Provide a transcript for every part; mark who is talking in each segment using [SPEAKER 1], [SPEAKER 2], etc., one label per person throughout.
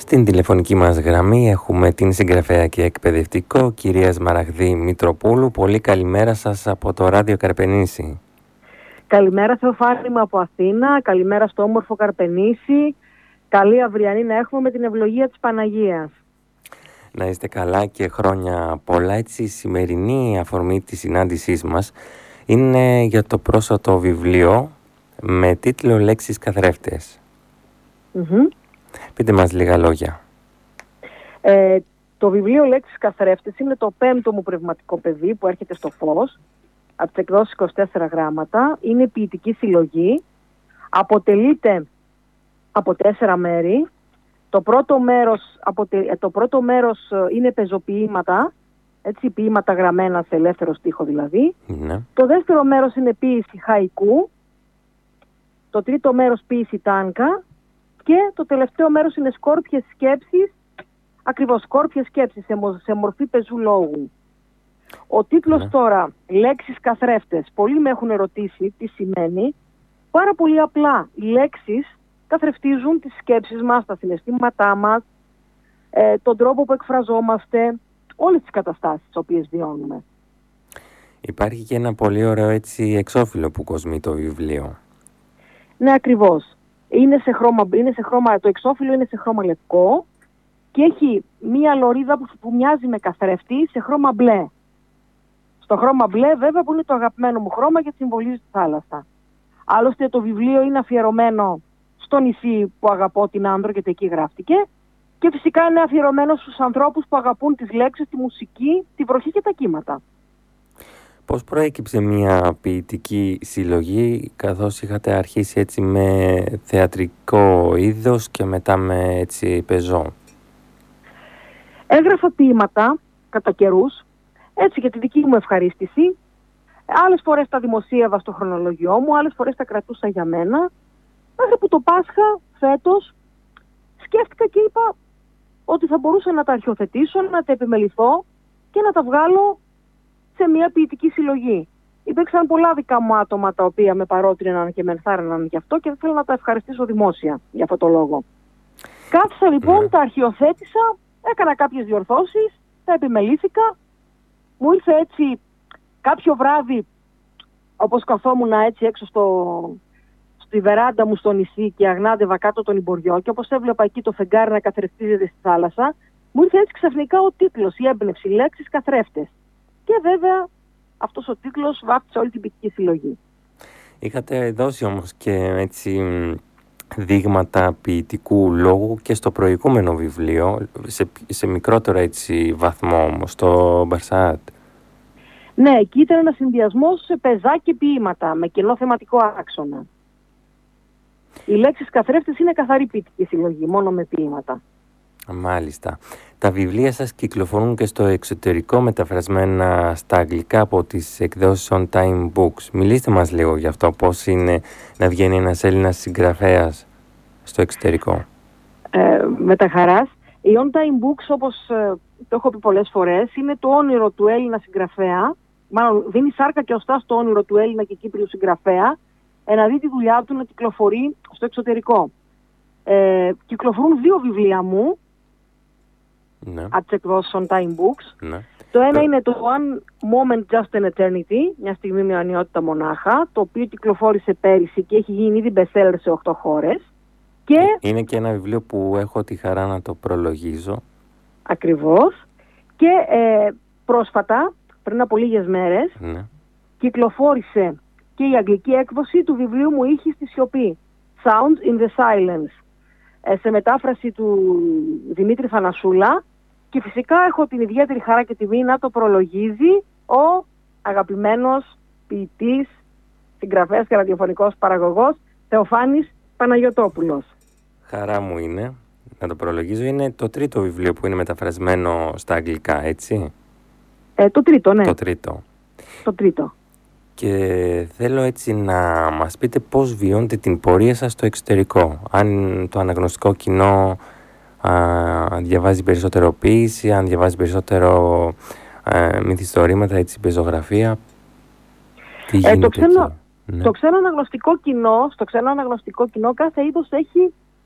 [SPEAKER 1] Στην τηλεφωνική μας γραμμή έχουμε την συγγραφέα και εκπαιδευτικό κυρία Σμαραγδή Μητροπούλου. Πολύ καλημέρα σας από το Ράδιο Καρπενήσι.
[SPEAKER 2] Καλημέρα Θεοφάνη μου από Αθήνα, καλημέρα στο όμορφο Καρπενήσι. Καλή αυριανή να έχουμε με την ευλογία της Παναγίας.
[SPEAKER 1] Να είστε καλά και χρόνια πολλά. Έτσι, η σημερινή αφορμή της συνάντησής μας είναι για το πρόσωτο βιβλίο με τίτλο «Λέξεις καθρέφτες». Πείτε μας λίγα λόγια.
[SPEAKER 2] Το βιβλίο «Λέξεις καθρέφτες» είναι το 5ο μου πνευματικό παιδί που έρχεται στο φως από τις εκδόσεις 24 γράμματα. Είναι ποιητική συλλογή. Αποτελείται από 4 μέρη. Το πρώτο μέρος είναι πεζοποιήματα, έτσι, ποίηματα γραμμένα σε ελεύθερο στίχο δηλαδή.
[SPEAKER 1] Ναι.
[SPEAKER 2] Το δεύτερο μέρος είναι ποίηση χαϊκού. Το τρίτο μέρος ποίηση τάνκα. Και το τελευταίο μέρος είναι σκόρπιες σκέψεις, ακριβώς σκόρπιες σκέψεις σε μορφή πεζού λόγου. Ο τίτλος τώρα, «Λέξεις καθρέφτες», πολλοί με έχουν ερωτήσει τι σημαίνει. Πάρα πολύ απλά, οι λέξεις καθρεφτίζουν τις σκέψεις μας, τα συναισθήματά μας, τον τρόπο που εκφραζόμαστε, όλες τις καταστάσεις τις οποίες βιώνουμε.
[SPEAKER 1] Υπάρχει και ένα πολύ ωραίο έτσι εξώφυλλο που κοσμεί το βιβλίο.
[SPEAKER 2] Ναι, ακριβώς. Το εξώφυλλο είναι σε χρώμα λευκό και έχει μία λωρίδα που μοιάζει με καθρέφτη σε χρώμα μπλε. Στο χρώμα μπλε βέβαια που είναι το αγαπημένο μου χρώμα γιατί συμβολίζει τη θάλασσα. Άλλωστε το βιβλίο είναι αφιερωμένο στο νησί που αγαπώ, την Άνδρο, γιατί εκεί γράφτηκε, και φυσικά είναι αφιερωμένο στους ανθρώπους που αγαπούν τις λέξεις, τη μουσική, τη βροχή και τα κύματα.
[SPEAKER 1] Πώς προέκυψε μια ποιητική συλλογή, καθώς είχατε αρχίσει έτσι με θεατρικό είδος και μετά με έτσι πεζό?
[SPEAKER 2] Έγραφα ποίηματα κατά καιρούς, έτσι για τη δική μου ευχαρίστηση. Άλλες φορές τα δημοσίευα στο χρονολογιό μου, άλλες φορές τα κρατούσα για μένα. Μέχρι που το Πάσχα φέτος σκέφτηκα και είπα ότι θα μπορούσα να τα αρχιοθετήσω, να τα επιμεληθώ και να τα βγάλω σε μια ποιητική συλλογή. Υπήρξαν πολλά δικά μου άτομα τα οποία με παρότριναν και με ενθάρρυναν γι' αυτό και θέλω να τα ευχαριστήσω δημόσια για αυτό το λόγο. Κάθισα λοιπόν, τα αρχιοθέτησα, έκανα κάποιες διορθώσεις, τα επιμελήθηκα. Μου ήρθε έτσι κάποιο βράδυ, όπως καθόμουν έτσι έξω στη βεράντα μου στο νησί και αγνάντευα κάτω τον Ιμποριό και όπως έβλεπα εκεί το φεγγάρι να καθρεφτίζεται στη θάλασσα, μου ήρθε έτσι ξαφνικά ο τίτλος, η έμπνευση, «Λέξεις καθρέφτες». Και βέβαια αυτός ο τίτλος βάφτισε όλη την ποιητική συλλογή.
[SPEAKER 1] Είχατε δώσει όμως και έτσι δείγματα ποιητικού λόγου και στο προηγούμενο βιβλίο, σε μικρότερο έτσι βαθμό όμως, στο Μπαρσάτ.
[SPEAKER 2] Ναι, εκεί ήταν ένα συνδυασμός σε πεζά και ποίηματα, με κοινό θεματικό άξονα. Οι λέξεις καθρέφτες είναι καθαρή ποιητική συλλογή, μόνο με ποίηματα.
[SPEAKER 1] Μάλιστα. Τα βιβλία σας κυκλοφορούν και στο εξωτερικό, μεταφρασμένα στα αγγλικά από τις εκδόσεις On Time Books. Μιλήστε μας λίγο γι' αυτό, πώς είναι να βγαίνει ένας Έλληνας συγγραφέας στο εξωτερικό.
[SPEAKER 2] Με τα χαράς. Η On Time Books, όπως το έχω πει πολλές φορές, είναι το όνειρο του Έλληνα συγγραφέα. Μάλλον δίνει σάρκα και οστά στο όνειρο του Έλληνα και Κύπριου συγγραφέα να δει τη δουλειά του να κυκλοφορεί στο εξωτερικό. Κυκλοφορούν 2 βιβλία μου,
[SPEAKER 1] ναι,
[SPEAKER 2] από τις εκδόσεις On Time Books.
[SPEAKER 1] Ναι.
[SPEAKER 2] Το ένα είναι το One Moment Just an Eternity, μια στιγμή με αιωνιότητα μονάχα, το οποίο κυκλοφόρησε πέρυσι και έχει γίνει ήδη bestseller σε 8 χώρες. Και
[SPEAKER 1] είναι και ένα βιβλίο που έχω τη χαρά να το προλογίζω.
[SPEAKER 2] Ακριβώς. Και πρόσφατα, πριν από λίγες μέρες,
[SPEAKER 1] ναι,
[SPEAKER 2] κυκλοφόρησε και η αγγλική έκδοση του βιβλίου μου «Ήχοι στη σιωπή», Sounds in the Silence, σε μετάφραση του Δημήτρη Θανασούλα, και φυσικά έχω την ιδιαίτερη χαρά και τιμή να το προλογίζει ο αγαπημένος ποιητής, συγγραφέας και ραδιοφωνικός παραγωγός Θεοφάνης Παναγιωτόπουλος.
[SPEAKER 1] Χαρά μου είναι να το προλογίζω. Είναι το 3ο βιβλίο που είναι μεταφρασμένο στα αγγλικά, έτσι?
[SPEAKER 2] Το 3ο, ναι.
[SPEAKER 1] Το 3ο.
[SPEAKER 2] Το 3ο.
[SPEAKER 1] Και θέλω έτσι να μας πείτε πώς βιώνετε την πορεία σας στο εξωτερικό. Αν το αναγνωστικό κοινό διαβάζει περισσότερο ποίηση, αν διαβάζει περισσότερο μυθιστορήματα, έτσι, πεζογραφία. Τι γίνεται εκεί?
[SPEAKER 2] Στο ξένο αναγνωστικό κοινό, κάθε είδος έχει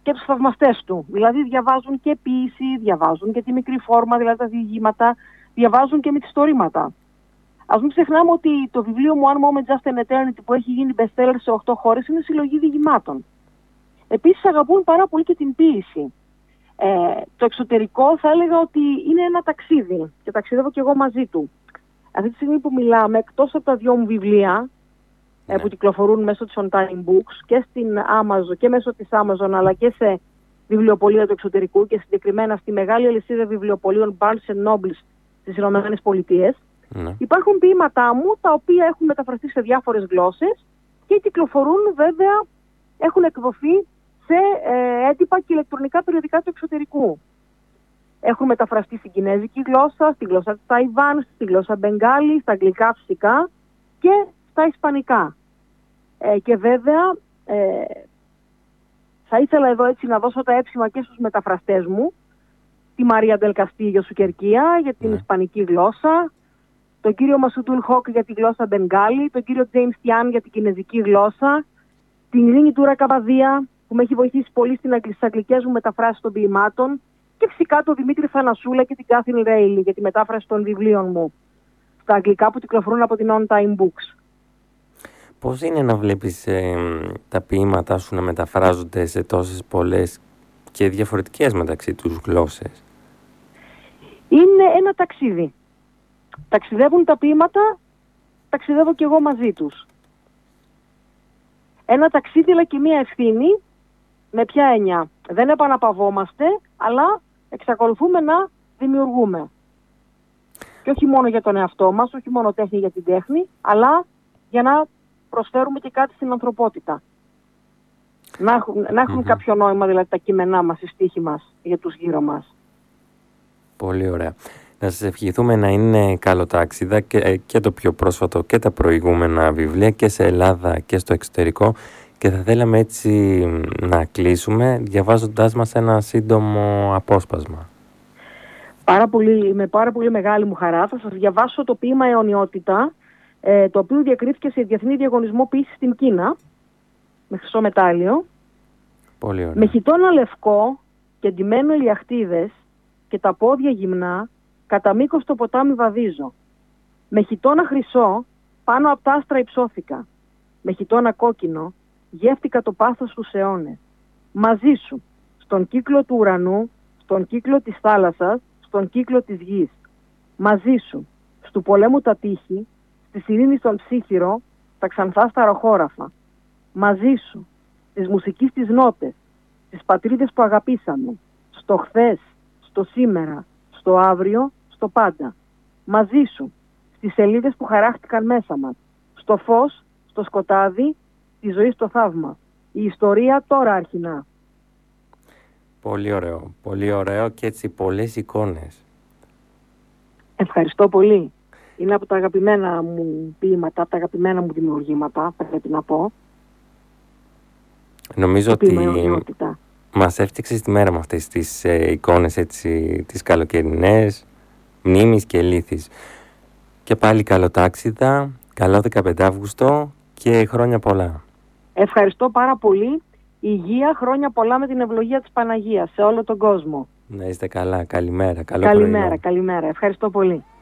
[SPEAKER 2] και τους θαυμαστές του. Δηλαδή διαβάζουν και ποίηση, διαβάζουν και τη μικρή φόρμα, δηλαδή τα διηγήματα, διαβάζουν και μυθιστορήματα. Ας μην ξεχνάμε ότι το βιβλίο μου One Moment Just an Eternity που έχει γίνει bestseller σε 8 χώρες είναι συλλογή διηγημάτων. Επίσης αγαπούν πάρα πολύ και την ποίηση. Το εξωτερικό θα έλεγα ότι είναι ένα ταξίδι και ταξιδεύω και εγώ μαζί του. Αυτή τη στιγμή που μιλάμε, εκτός από τα 2 μου βιβλία που κυκλοφορούν μέσω της On Time Books και στην Amazon και μέσω της Amazon αλλά και σε βιβλιοπωλεία του εξωτερικού και συγκεκριμένα στη μεγάλη αλυσίδα βιβλιοπωλείων Barnes Noble στις Ηνωμένες Πολιτείες, υπάρχουν ποίηματά μου τα οποία έχουν μεταφραστεί σε διάφορες γλώσσες και κυκλοφορούν βέβαια, έχουν εκδοθεί σε έντυπα και ηλεκτρονικά περιοδικά του εξωτερικού. Έχουν μεταφραστεί στην κινέζικη γλώσσα, στη γλώσσα της Ταϊβάν, στη γλώσσα Μπενγκάλη, στα αγγλικά φυσικά και στα ισπανικά. Και βέβαια θα ήθελα εδώ έτσι να δώσω τα έψημα και στους μεταφραστές μου, τη Μαρία Ντελ Καστίγιο Σουκερκία για την ισπανική γλώσσα, τον κύριο Μασουτούλ Χοκ για τη γλώσσα Μπενγκάλη, τον κύριο Τζέιμς Τιάν για την κινέζικη γλώσσα, την Ειρήνη Τούρα Καπαδία που με έχει βοηθήσει πολύ στις αγγλικές μου μεταφράσεις των ποιημάτων και φυσικά τον Δημήτρη Θανασούλα και την Κάθιν Ρέιλι για τη μετάφραση των βιβλίων μου στα αγγλικά που κυκλοφορούν από την On Time Books.
[SPEAKER 1] Πώς είναι να βλέπεις τα ποίηματά σου να μεταφράζονται σε τόσες πολλές και διαφορετικές μεταξύ τους γλώσσες?
[SPEAKER 2] Είναι ένα ταξίδι. Ταξιδεύουν τα ποίηματα, ταξιδεύω και εγώ μαζί τους. Ένα ταξίδι αλλά και μία ευθύνη. Με ποια έννοια? Δεν επαναπαυόμαστε, αλλά εξακολουθούμε να δημιουργούμε. Και όχι μόνο για τον εαυτό μας, όχι μόνο τέχνη για την τέχνη, αλλά για να προσφέρουμε και κάτι στην ανθρωπότητα. Να έχουν κάποιο νόημα δηλαδή τα κείμενά μας, οι στίχοι μας για τους γύρω μας.
[SPEAKER 1] Πολύ ωραία. Να σας ευχηθούμε να είναι καλοτάξιδα και το πιο πρόσφατο και τα προηγούμενα βιβλία και σε Ελλάδα και στο εξωτερικό. Και θα θέλαμε έτσι να κλείσουμε διαβάζοντάς μας ένα σύντομο απόσπασμα.
[SPEAKER 2] Με πάρα πολύ μεγάλη μου χαρά θα σας διαβάσω το ποίημα «Αιωνιότητα», το οποίο διακρίθηκε σε διεθνή διαγωνισμό ποίησης στην Κίνα, με χρυσό μετάλλιο.
[SPEAKER 1] Πολύ ωραία.
[SPEAKER 2] Με χιτώνα λευκό και ντυμένο ηλιαχτίδες και τα πόδια γυμνά, κατά μήκος το ποτάμι βαδίζω. Με χιτώνα χρυσό, πάνω απ' τα άστρα υψώθηκα. Με χιτώνα κόκκινο, γεύτηκα το πάθος στους αιώνες. Μαζί σου, στον κύκλο του ουρανού, στον κύκλο της θάλασσας, στον κύκλο της γης. Μαζί σου, στου πολέμου τα τείχη, στη σιρήνη στον ψύχυρο, τα ξανθά στα ροχόραφα. Μαζί σου, στις μουσικής τις νότες, στις πατρίδες που αγαπήσαμε, στο χθες, στο σήμερα, στο αύριο, στο πάντα. Μαζί σου, στις σελίδες που χαράχτηκαν μέσα μας, στο φως, στο σκοτάδι, τη ζωή στο θαύμα. Η ιστορία τώρα αρχινά.
[SPEAKER 1] Πολύ ωραίο και έτσι πολλές εικόνες.
[SPEAKER 2] Ευχαριστώ πολύ. Είναι από τα αγαπημένα μου ποίηματα, από τα αγαπημένα μου δημιουργήματα, πρέπει να πω.
[SPEAKER 1] Νομίζω ότι μας έφτιαξες τη μέρα με αυτές τις εικόνες έτσι, τις καλοκαιρινές, μνήμης και λύθης. Και πάλι καλοτάξιδα, καλό 15 Αύγουστο και χρόνια πολλά.
[SPEAKER 2] Ευχαριστώ πάρα πολύ. Υγεία, χρόνια πολλά με την ευλογία της Παναγίας σε όλο τον κόσμο.
[SPEAKER 1] Να είστε καλά. Καλημέρα. Καλό πρωινό.
[SPEAKER 2] Καλημέρα. Ευχαριστώ πολύ.